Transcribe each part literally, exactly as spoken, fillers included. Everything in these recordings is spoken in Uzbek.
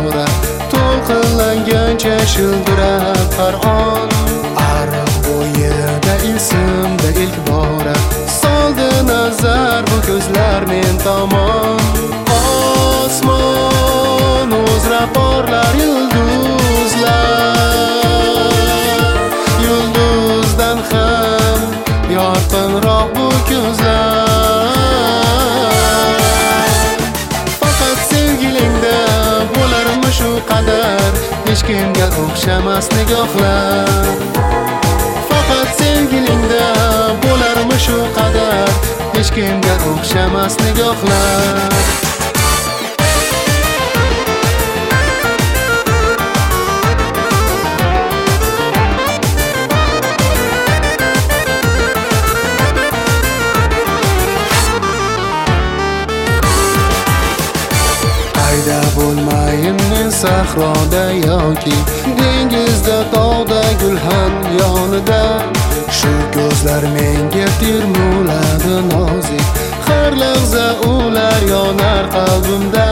bora, to'lqinlangancha shildirar Qur'on. Ariq bo'yida esimda ilk bora soldi nazar bu ko'zlar men tomon. Osmon uzra porlar yulduzlar, yulduzdan ham yorqinroq bu ko'zlar. Faqat sevgilingda bo'larmi shu qadar hech kimga o'xshamas nigohlar. Faqat sevgilingda bo'larmi shu qadar hech kimga o'xshamas nigohlar. Qayda bo'lmayin men sahroda yoki dengizda, tog'da, gulxan yonida. Shu ko'zlar menga termuladi nozik, har lahza ular yonar qalbimda.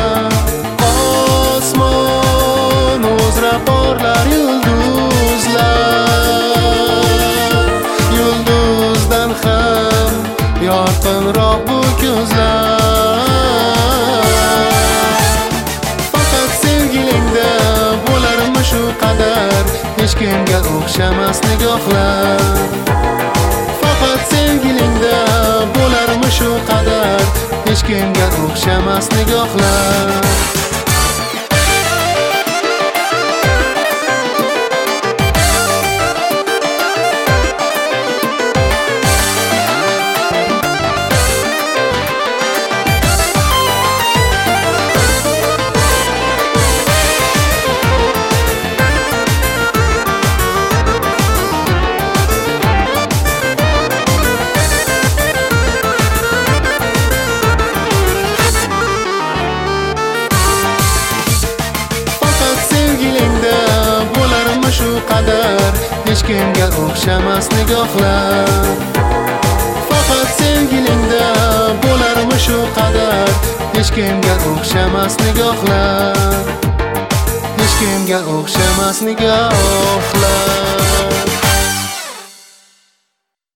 Osmon uzra porlar yulduzlar, yulduzdan ham yorqinroq bu ko'zlar. Shu qadar hech kimga o'xshamas nigohlar. Faqat sevgilingda bo'larmi shu qadar hech kimga o'xshamas nigohlar. Shu qadar hech kimga o'xshamas nigohlar. Faqat sevgilingda bo'larmi shu qadar hech kimga o'xshamas nigohlar. Hech kimga o'xshamas nigohlar.